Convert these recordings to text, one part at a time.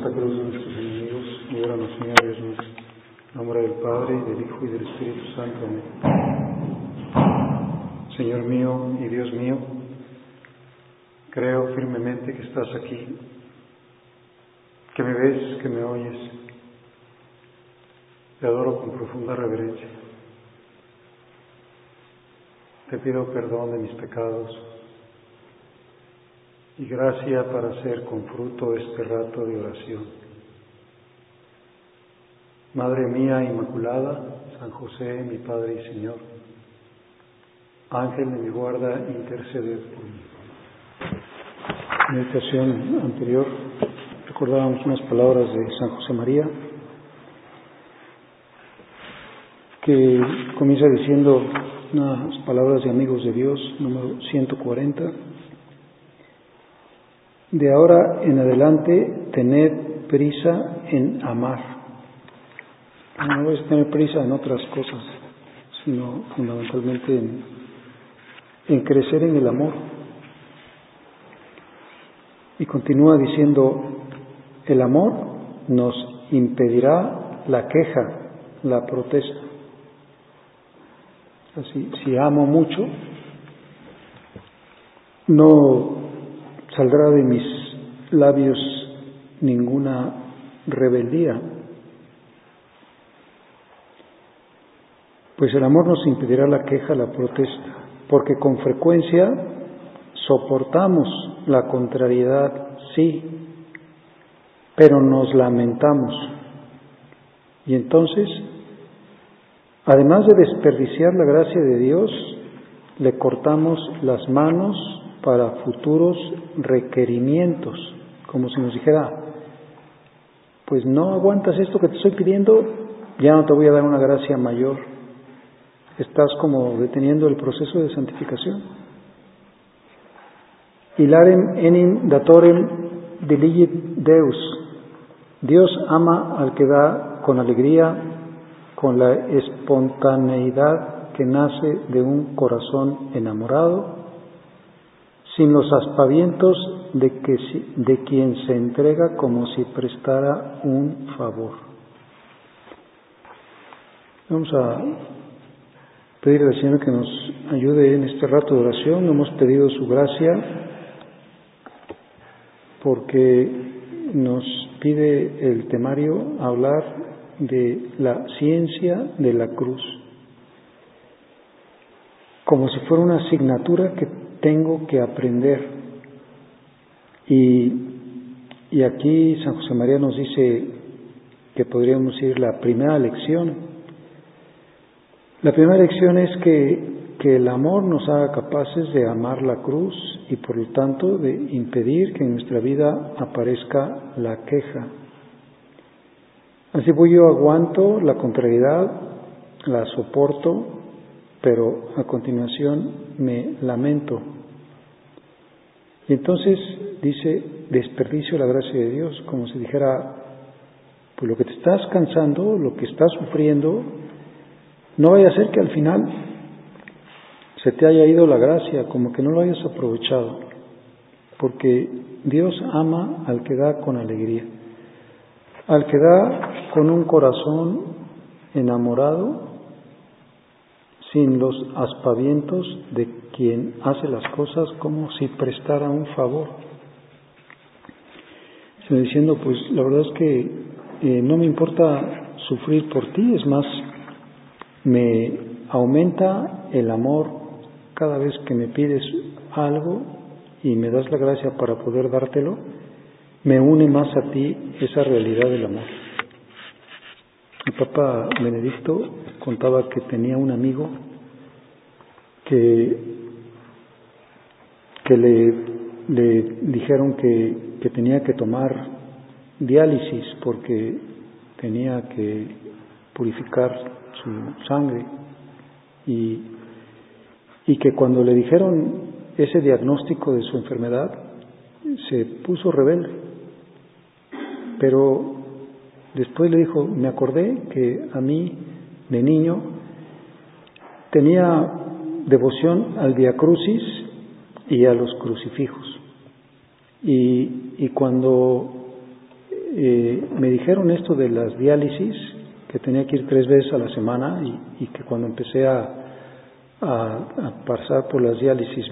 Santa Cruz de nuestros enemigos, líbranos, Señor Dios nuestro. En nombre del Padre, y del Hijo, y del Espíritu Santo. Amén. Señor mío y Dios mío, creo firmemente que estás aquí, que me ves, que me oyes. Te adoro con profunda reverencia. Te pido perdón de mis pecados y gracia para hacer con fruto este rato de oración. Madre mía Inmaculada, San José, mi Padre y Señor, Ángel de mi guarda, interceded por mí. En la meditación anterior recordábamos unas palabras de San José María, que comienza diciendo unas palabras de Amigos de Dios, número 140. De ahora en adelante, tened prisa en amar. No es tener prisa en otras cosas, sino fundamentalmente en crecer en el amor. Y continúa diciendo, el amor nos impedirá la queja, la protesta. Así, si amo mucho, no saldrá de mis labios ninguna rebeldía, pues el amor nos impedirá la queja, la protesta, porque con frecuencia soportamos la contrariedad, sí, pero nos lamentamos. Y entonces, además de desperdiciar la gracia de Dios, le cortamos las manos para futuros requerimientos, como si nos dijera, pues no aguantas esto que te estoy pidiendo, ya no te voy a dar una gracia mayor. Estás como deteniendo el proceso de santificación. Hilarem enim datorem diligit Deus. Dios ama al que da con alegría, con la espontaneidad que nace de un corazón enamorado, sin los aspavientos de quien se entrega como si prestara un favor. Vamos a pedirle al Señor que nos ayude en este rato de oración. Hemos pedido su gracia porque nos pide el temario hablar de la ciencia de la cruz, como si fuera una asignatura que tengo que aprender. Y aquí San José María nos dice que podríamos ir la primera lección. La primera lección es que el amor nos haga capaces de amar la cruz y por lo tanto de impedir que en nuestra vida aparezca la queja. Así pues yo aguanto la contrariedad, la soporto, pero a continuación me lamento. Y entonces dice, desperdicio la gracia de Dios, como si dijera, pues lo que te estás cansando, lo que estás sufriendo, no vaya a ser que al final se te haya ido la gracia, como que no lo hayas aprovechado, porque Dios ama al que da con alegría, al que da con un corazón enamorado, sin los aspavientos de quien hace las cosas como si prestara un favor. Estoy diciendo, pues la verdad es que no me importa sufrir por ti, es más, me aumenta el amor cada vez que me pides algo y me das la gracia para poder dártelo, me une más a ti esa realidad del amor. El Papa Benedicto contaba que tenía un amigo que le dijeron que tenía que tomar diálisis porque tenía que purificar su sangre y que cuando le dijeron ese diagnóstico de su enfermedad se puso rebelde, pero después le dijo, me acordé que a mí de niño tenía devoción al Vía Crucis y a los crucifijos y cuando me dijeron esto de las diálisis, que tenía que ir 3 veces a la semana y que cuando empecé a pasar por las diálisis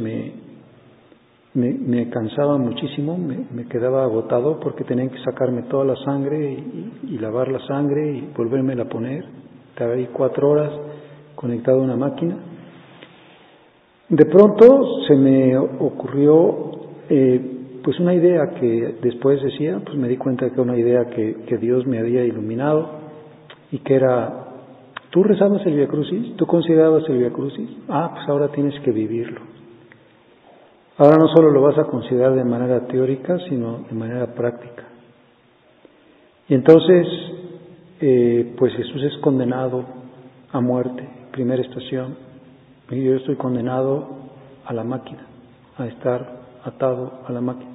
me cansaba muchísimo, me quedaba agotado porque tenían que sacarme toda la sangre y lavar la sangre y volvérmela a poner. Estaba ahí 4 horas conectado a una máquina. De pronto se me ocurrió pues una idea que después decía, pues me di cuenta de que era una idea que Dios me había iluminado y que era: ¿tú rezabas el Vía Crucis? ¿Tú considerabas el Vía Crucis? Pues ahora tienes que vivirlo. Ahora no solo lo vas a considerar de manera teórica, sino de manera práctica. Y entonces, pues Jesús es condenado a muerte, primera estación, y yo estoy condenado a la máquina, a estar atado a la máquina.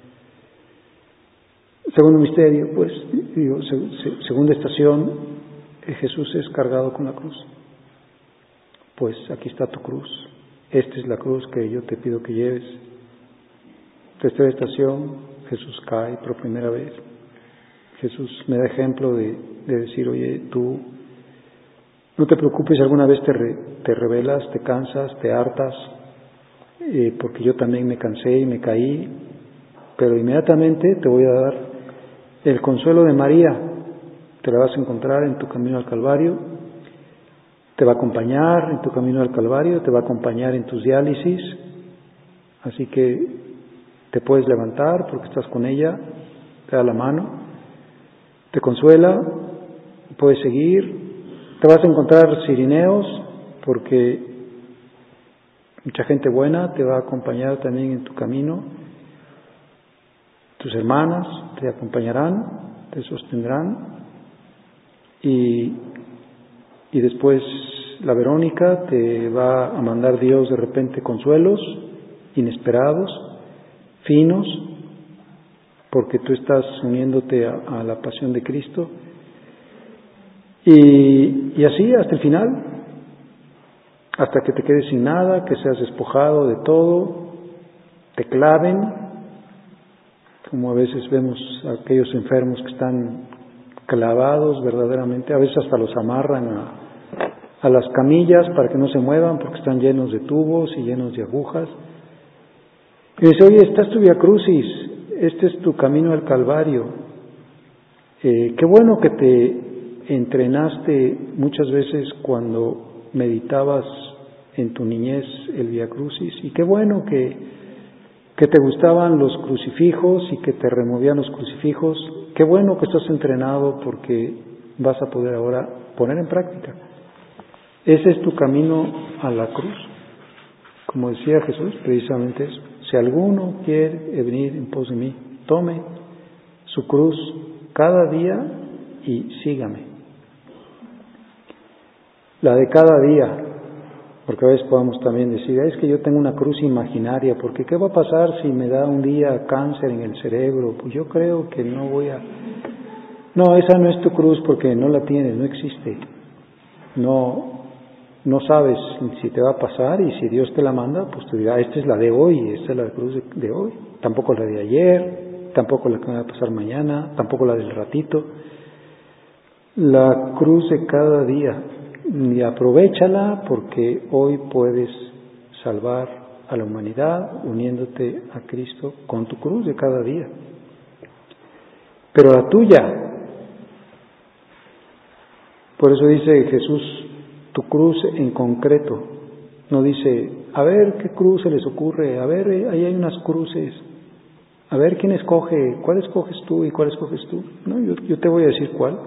Segundo misterio, pues, segunda estación, Jesús es cargado con la cruz. Pues aquí está tu cruz. Esta es la cruz que yo te pido que lleves. Tercera estación, Jesús cae por primera vez. Jesús me da ejemplo de decir: oye, tú no te preocupes si alguna vez te rebelas, te cansas, te hartas, porque yo también me cansé y me caí, pero inmediatamente te voy a dar el consuelo de María. Te la vas a encontrar en tu camino al Calvario, te va a acompañar en tu camino al Calvario, te va a acompañar en tus diálisis, así que te puedes levantar porque estás con ella, te da la mano, te consuela, puedes seguir, te vas a encontrar cirineos porque mucha gente buena te va a acompañar también en tu camino, tus hermanas te acompañarán, te sostendrán. Y después la Verónica te va a mandar Dios de repente consuelos inesperados, finos, porque tú estás uniéndote a la pasión de Cristo. Y así hasta el final, hasta que te quedes sin nada, que seas despojado de todo, te claven, como a veces vemos a aquellos enfermos que están clavados verdaderamente, a veces hasta los amarran a las camillas para que no se muevan porque están llenos de tubos y llenos de agujas. Y dice: oye, esta es tu Vía Crucis, este es tu camino al Calvario. Qué bueno que te entrenaste muchas veces cuando meditabas en tu niñez el Vía Crucis, y qué bueno que te gustaban los crucifijos y que te removían los crucifijos. Qué bueno que estás entrenado porque vas a poder ahora poner en práctica. Ese es tu camino a la cruz. Como decía Jesús, precisamente eso: si alguno quiere venir en pos de mí, tome su cruz cada día y sígame. La de cada día, porque a veces podemos también decir: es que yo tengo una cruz imaginaria, porque ¿qué va a pasar si me da un día cáncer en el cerebro? Pues yo creo que no voy a... No, esa no es tu cruz porque no la tienes, no existe. No sabes si te va a pasar, y si Dios te la manda, pues te dirá: esta es la de hoy, esta es la cruz de hoy. Tampoco la de ayer, tampoco la que me va a pasar mañana, tampoco la del ratito. La cruz de cada día. Y aprovéchala porque hoy puedes salvar a la humanidad uniéndote a Cristo con tu cruz de cada día. Pero la tuya. Por eso dice Jesús, tu cruz en concreto. No dice: a ver qué cruz se les ocurre, a ver, ahí hay unas cruces, a ver quién escoge, cuál escoges tú y cuál escoges tú. No, yo te voy a decir cuál.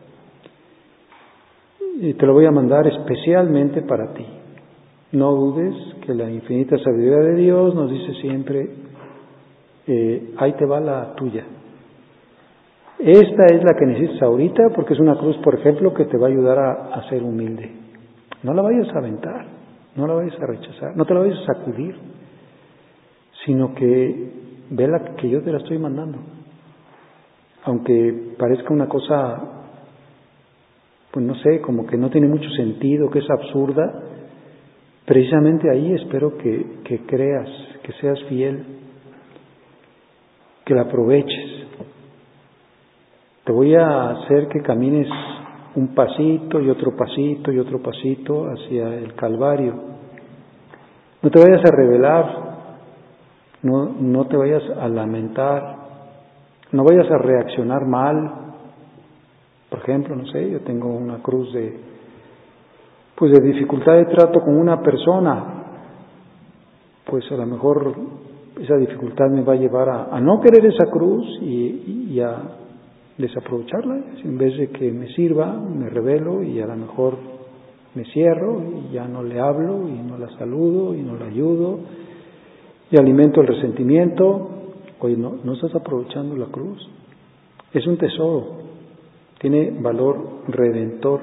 Y te lo voy a mandar especialmente para ti. No dudes que la infinita sabiduría de Dios nos dice siempre: ahí te va la tuya. Esta es la que necesitas ahorita, porque es una cruz, por ejemplo, que te va a ayudar a ser humilde. No la vayas a aventar, no la vayas a rechazar, no te la vayas a sacudir, sino que vela que yo te la estoy mandando. Aunque parezca una cosa, pues no sé, como que no tiene mucho sentido, que es absurda, precisamente ahí espero que creas, que seas fiel, que la aproveches. te voy a hacer que camines un pasito y otro pasito y otro pasito hacia el Calvario. No te vayas a rebelar, no te vayas a lamentar, no vayas a reaccionar mal. Por ejemplo, no sé, yo tengo una cruz de dificultad de trato con una persona, pues a lo mejor esa dificultad me va a llevar a no querer esa cruz y a desaprovecharla. En vez de que me sirva, me rebelo y a lo mejor me cierro y ya no le hablo y no la saludo y no la ayudo y alimento el resentimiento. Oye, no estás aprovechando la cruz. Es un tesoro, tiene valor redentor.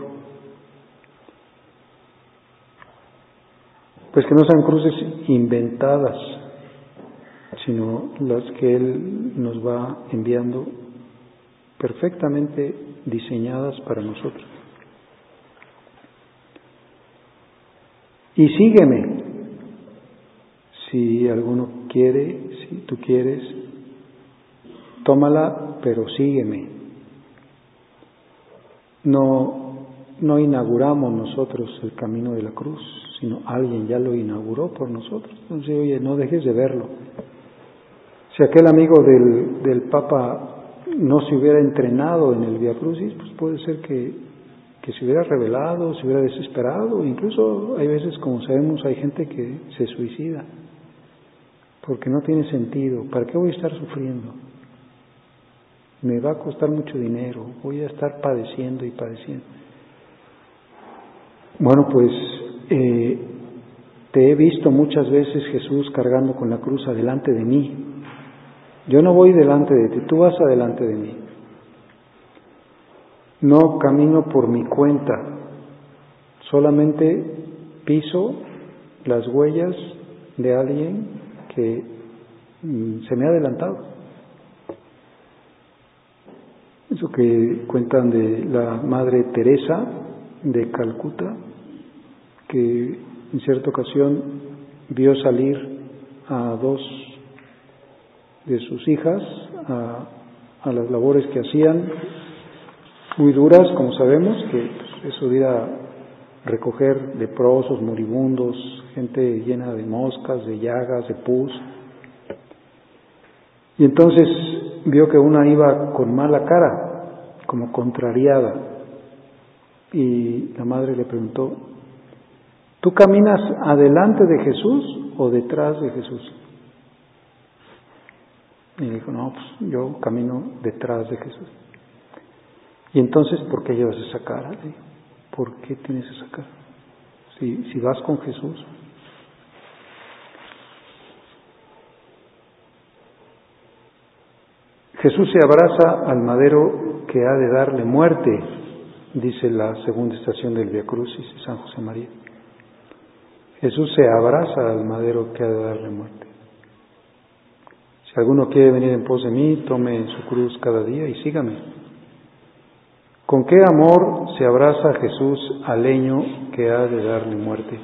Pues que no sean cruces inventadas, sino las que Él nos va enviando perfectamente diseñadas para nosotros. Y sígueme, si alguno quiere, si tú quieres, tómala, pero sígueme. No inauguramos nosotros el camino de la cruz, sino alguien ya lo inauguró por nosotros. Entonces, oye, no dejes de verlo. Si aquel amigo del Papa no se hubiera entrenado en el Vía Crucis, pues puede ser que se hubiera rebelado, se hubiera desesperado. Incluso hay veces, como sabemos, hay gente que se suicida porque no tiene sentido. ¿Para qué voy a estar sufriendo? Me va a costar mucho dinero, voy a estar padeciendo y padeciendo. Bueno, pues te he visto muchas veces, Jesús, cargando con la cruz adelante de mí. Yo no voy delante de ti, tú vas adelante de mí. No camino por mi cuenta, solamente piso las huellas de alguien que se me ha adelantado. Eso que cuentan de la Madre Teresa de Calcuta, que en cierta ocasión vio salir a dos de sus hijas a las labores que hacían, muy duras, como sabemos, que eso de ir a recoger leprosos, moribundos, gente llena de moscas, de llagas, de pus. Y entonces vio que una iba con mala cara, como contrariada, y la madre le preguntó: ¿tú caminas adelante de Jesús o detrás de Jesús? Y dijo: no, pues yo camino detrás de Jesús. Y entonces, ¿por qué llevas esa cara? ¿Por qué tienes esa cara? Si vas con Jesús. Jesús se abraza al madero que ha de darle muerte, dice la segunda estación del Vía Crucis de San José María. Jesús se abraza al madero que ha de darle muerte. Si alguno quiere venir en pos de mí, tome su cruz cada día y sígame. ¿Con qué amor se abraza Jesús al leño que ha de darle muerte?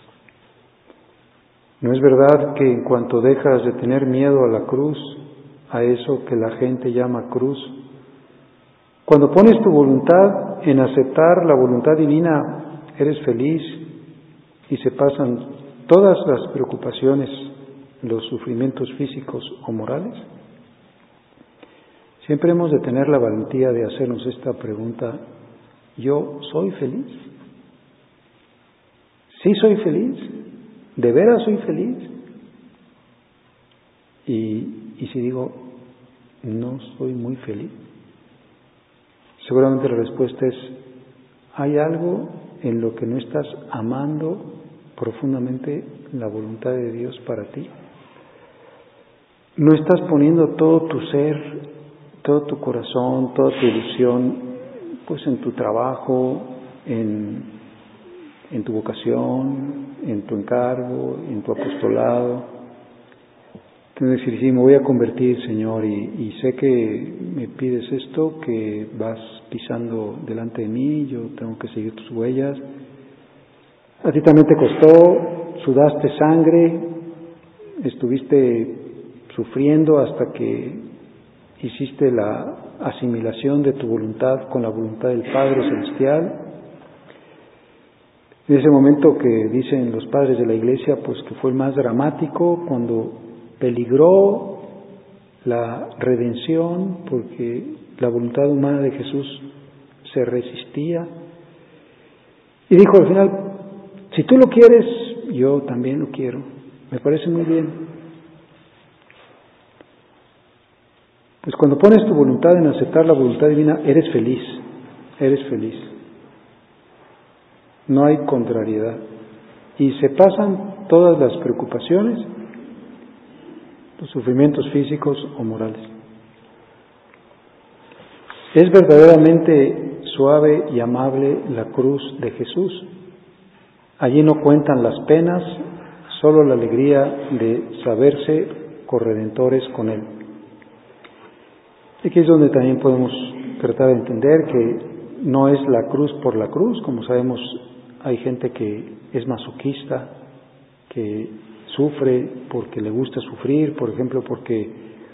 ¿No es verdad que en cuanto dejas de tener miedo a la cruz, a eso que la gente llama cruz, cuando pones tu voluntad en aceptar la voluntad divina, eres feliz y se pasan todas las preocupaciones, los sufrimientos físicos o morales? Siempre hemos de tener la valentía de hacernos esta pregunta: ¿yo soy feliz? ¿Sí soy feliz? ¿De veras soy feliz? Y si digo, no soy muy feliz, seguramente la respuesta es: hay algo en lo que no estás amando profundamente la voluntad de Dios para ti. No estás poniendo todo tu ser, todo tu corazón, toda tu ilusión, pues en tu trabajo, en tu vocación, en tu encargo, en tu apostolado. Tienes que decir: sí, me voy a convertir, Señor, y sé que me pides esto, que vas pisando delante de mí, yo tengo que seguir tus huellas. A ti también te costó, sudaste sangre, estuviste sufriendo hasta que hiciste la asimilación de tu voluntad con la voluntad del Padre Celestial. En ese momento que dicen los padres de la Iglesia, pues que fue el más dramático, cuando peligró la redención, porque la voluntad humana de Jesús se resistía. Y dijo al final, si tú lo quieres, yo también lo quiero. Me parece muy bien. Pues cuando pones tu voluntad en aceptar la voluntad divina, eres feliz, eres feliz. No hay contrariedad. Y se pasan todas las preocupaciones, los sufrimientos físicos o morales. Es verdaderamente suave y amable la cruz de Jesús. Allí no cuentan las penas, solo la alegría de saberse corredentores con Él. Aquí es donde también podemos tratar de entender que no es la cruz por la cruz. Como sabemos, hay gente que es masoquista, que sufre porque le gusta sufrir, por ejemplo, porque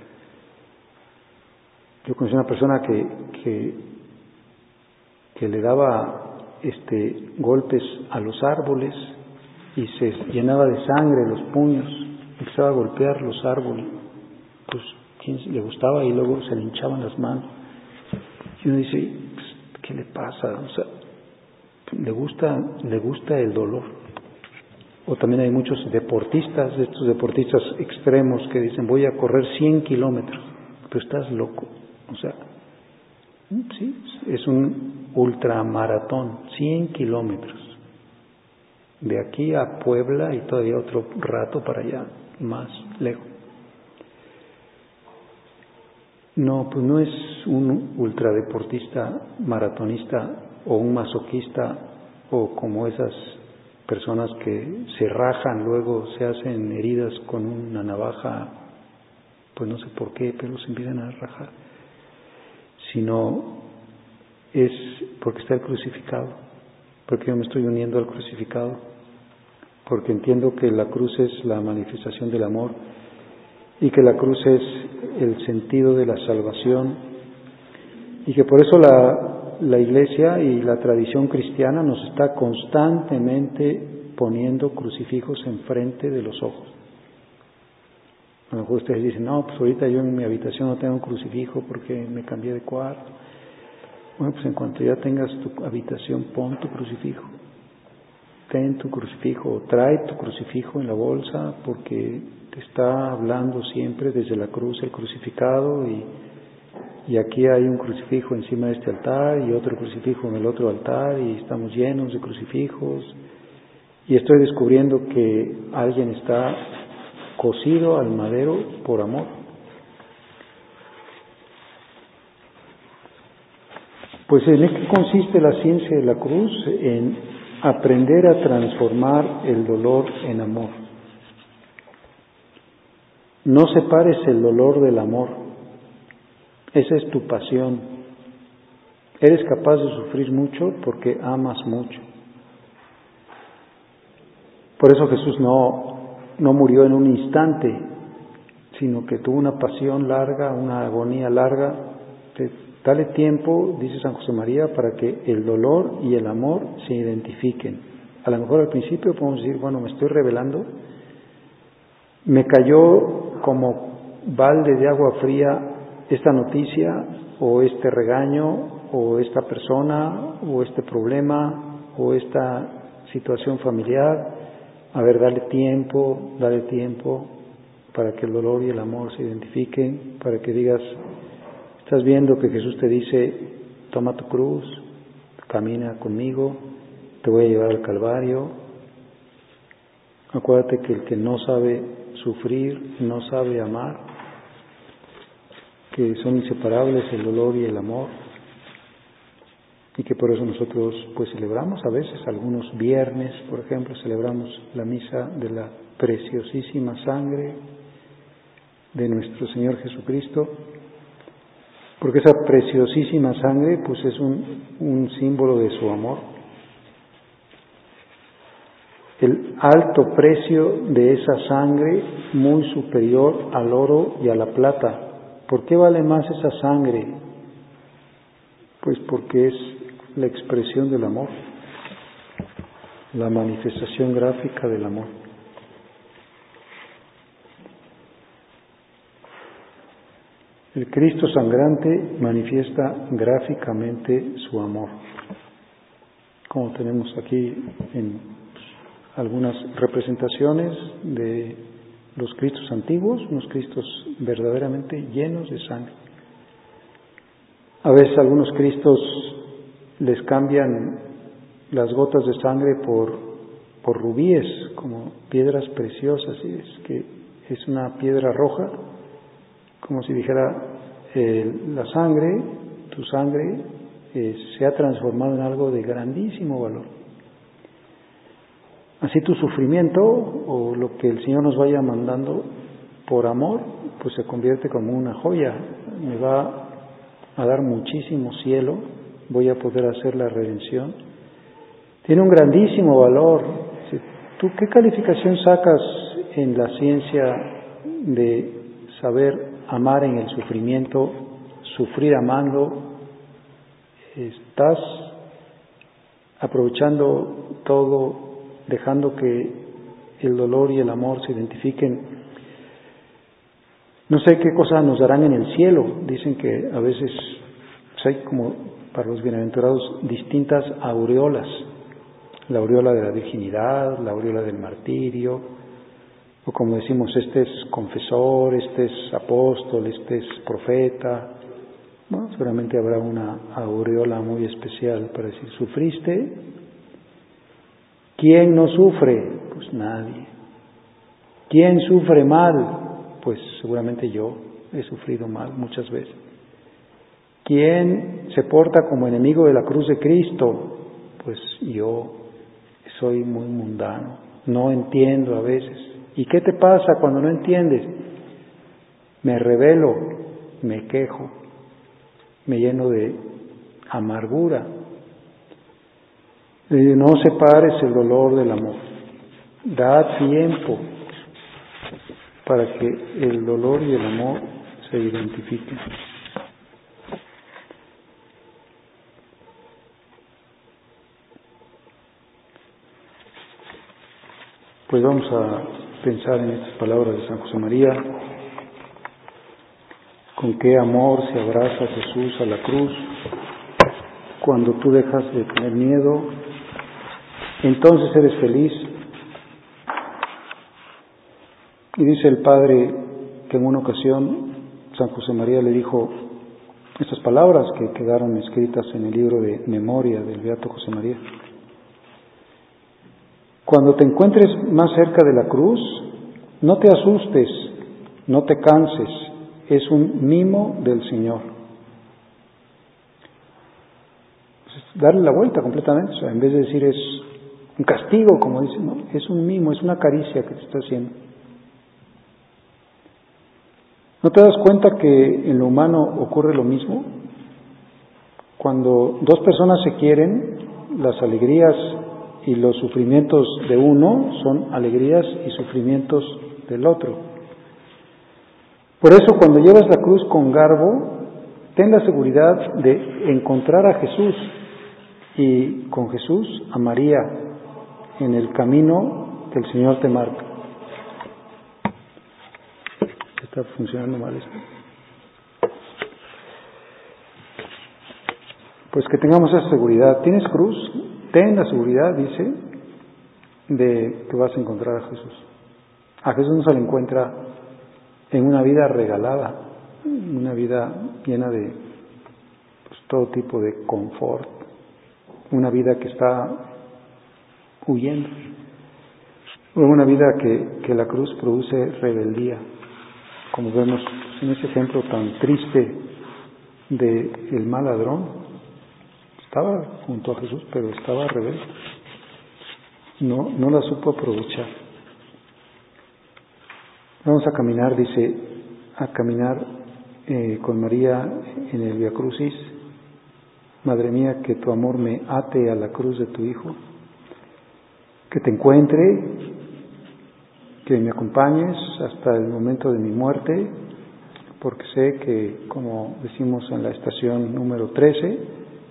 yo conocí una persona que le daba golpes a los árboles y se llenaba de sangre los puños, empezaba a golpear los árboles, pues quién le gustaba, y luego se le hinchaban las manos. Y uno dice, pues, ¿qué le pasa? O sea, le gusta el dolor. O también hay muchos deportistas, de estos deportistas extremos que dicen, voy a correr 100 kilómetros, pero estás loco. O sea, sí, es un ultramaratón, 100 kilómetros. De aquí a Puebla y todavía otro rato para allá, más lejos. No, pues no es un ultradeportista maratonista o un masoquista o como esas personas que se rajan, luego se hacen heridas con una navaja, pues no sé por qué, pero se empiezan a rajar, sino es porque está el crucificado, porque yo me estoy uniendo al crucificado, porque entiendo que la cruz es la manifestación del amor y que la cruz es el sentido de la salvación, y que por eso la Iglesia y la tradición cristiana nos está constantemente poniendo crucifijos enfrente de los ojos. A lo mejor ustedes dicen, no, pues ahorita yo en mi habitación no tengo un crucifijo porque me cambié de cuarto. Bueno, pues en cuanto ya tengas tu habitación, pon tu crucifijo. Ten tu crucifijo, o trae tu crucifijo en la bolsa, porque te está hablando siempre desde la cruz el crucificado, y aquí hay un crucifijo encima de este altar y otro crucifijo en el otro altar, y estamos llenos de crucifijos, y estoy descubriendo que alguien está cosido al madero por amor. Pues ¿en qué consiste la ciencia de la cruz? En aprender a transformar el dolor en amor. No separes el dolor del amor. Esa es tu pasión. Eres capaz de sufrir mucho porque amas mucho. Por eso Jesús no murió en un instante, sino que tuvo una pasión larga, una agonía larga. Dale tiempo, dice San José María, para que el dolor y el amor se identifiquen. A lo mejor al principio podemos decir, bueno, me estoy rebelando, me cayó como balde de agua fría esta noticia, o este regaño, o esta persona, o este problema, o esta situación familiar. A ver, dale tiempo para que el dolor y el amor se identifiquen, para que digas, estás viendo que Jesús te dice, toma tu cruz, camina conmigo, te voy a llevar al Calvario. Acuérdate que el que no sabe sufrir, no sabe amar, que son inseparables el dolor y el amor, y que por eso nosotros pues celebramos a veces, algunos viernes, por ejemplo, celebramos la misa de la preciosísima sangre de nuestro Señor Jesucristo, porque esa preciosísima sangre pues es un símbolo de su amor. El alto precio de esa sangre, muy superior al oro y a la plata. ¿Por qué vale más esa sangre Pues porque es la expresión del amor, la manifestación gráfica del amor. El Cristo sangrante manifiesta gráficamente su amor, como tenemos aquí en algunas representaciones de los Cristos antiguos, unos Cristos verdaderamente llenos de sangre. A veces algunos Cristos les cambian las gotas de sangre por rubíes, como piedras preciosas, y es que es una piedra roja, como si dijera, la sangre, tu sangre, se ha transformado en algo de grandísimo valor. Así tu sufrimiento, o lo que el Señor nos vaya mandando por amor, pues se convierte como una joya. Me va a dar muchísimo cielo, voy a poder hacer la redención. Tiene un grandísimo valor. ¿Tú qué calificación sacas en la ciencia de saber amar en el sufrimiento, sufrir amando? ¿Estás aprovechando todo, dejando que el dolor y el amor se identifiquen? No sé qué cosas nos darán en el cielo. Dicen que a veces hay, como para los bienaventurados, distintas aureolas. La aureola de la virginidad, la aureola del martirio, o como decimos, este es confesor, este es apóstol, este es profeta. Bueno, seguramente habrá una aureola muy especial para decir, ¿sufriste? ¿Quién no sufre? Pues nadie. ¿Quién sufre mal? Pues seguramente yo he sufrido mal muchas veces. ¿Quién se porta como enemigo de la cruz de Cristo? Pues yo soy muy mundano, no entiendo a veces. ¿Y qué te pasa cuando no entiendes? Me rebelo, me quejo, me lleno de amargura. No separes el dolor del amor. Da tiempo para que el dolor y el amor se identifiquen. Pues vamos a pensar en estas palabras de San José María. Con qué amor se abraza Jesús a la cruz. Cuando tú dejas de tener miedo, entonces eres feliz. Y dice el Padre que en una ocasión San José María le dijo estas palabras que quedaron escritas en el libro de memoria del Beato José María. Cuando te encuentres más cerca de la cruz, no te asustes, no te canses, es un mimo del Señor. Pues darle la vuelta completamente, o sea, en vez de decir es un castigo, como dicen, ¿no? Es un mimo, es una caricia que te está haciendo. ¿No te das cuenta que en lo humano ocurre lo mismo? Cuando dos personas se quieren, las alegrías y los sufrimientos de uno son alegrías y sufrimientos del otro. Por eso, cuando llevas la cruz con garbo, ten la seguridad de encontrar a Jesús y con Jesús a María en el camino que el Señor te marca. Está funcionando mal esto. Pues que tengamos esa seguridad. ¿Tienes cruz? Ten la seguridad, dice, de que vas a encontrar a Jesús. A Jesús no se le encuentra en una vida regalada, una vida llena de todo tipo de confort, una vida que está huyendo, una vida que la cruz produce rebeldía, como vemos en ese ejemplo tan triste del mal ladrón. Estaba junto a Jesús, pero estaba rebelde. No la supo aprovechar. Vamos a caminar, dice, con María en el Via Crucis. Madre mía, que tu amor me ate a la cruz de tu Hijo. Que te encuentre, que me acompañes hasta el momento de mi muerte, porque sé que, como decimos en la estación número 13,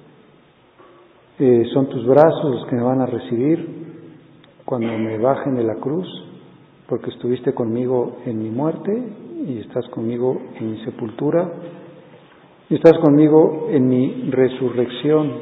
son tus brazos los que me van a recibir cuando me bajen de la cruz, porque estuviste conmigo en mi muerte y estás conmigo en mi sepultura y estás conmigo en mi resurrección.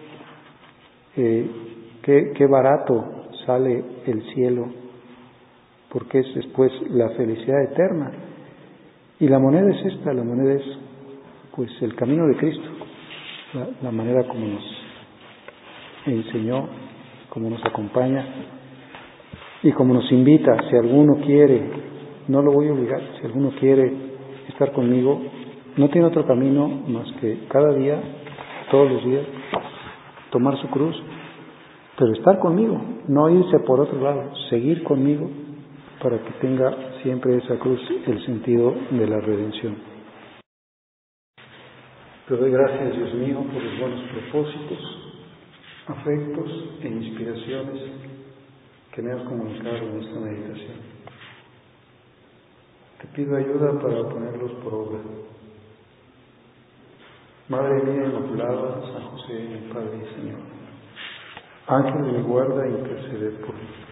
Qué barato sale el cielo, porque es después la felicidad eterna. Y la moneda es esta, la moneda es pues el camino de Cristo, la manera como nos enseñó, como nos acompaña y como nos invita. Si alguno quiere, no lo voy a obligar, si alguno quiere estar conmigo, no tiene otro camino más que cada día, todos los días, tomar su cruz, pero estar conmigo, no irse por otro lado, seguir conmigo para que tenga siempre esa cruz el sentido de la redención. Te doy gracias, Dios mío, por los buenos propósitos, afectos e inspiraciones que me has comunicado en esta meditación. Te pido ayuda para ponerlos por obra. Madre mía Inmaculada, San José, mi Padre y Señor, ángel de mi guarda, intercede por mí.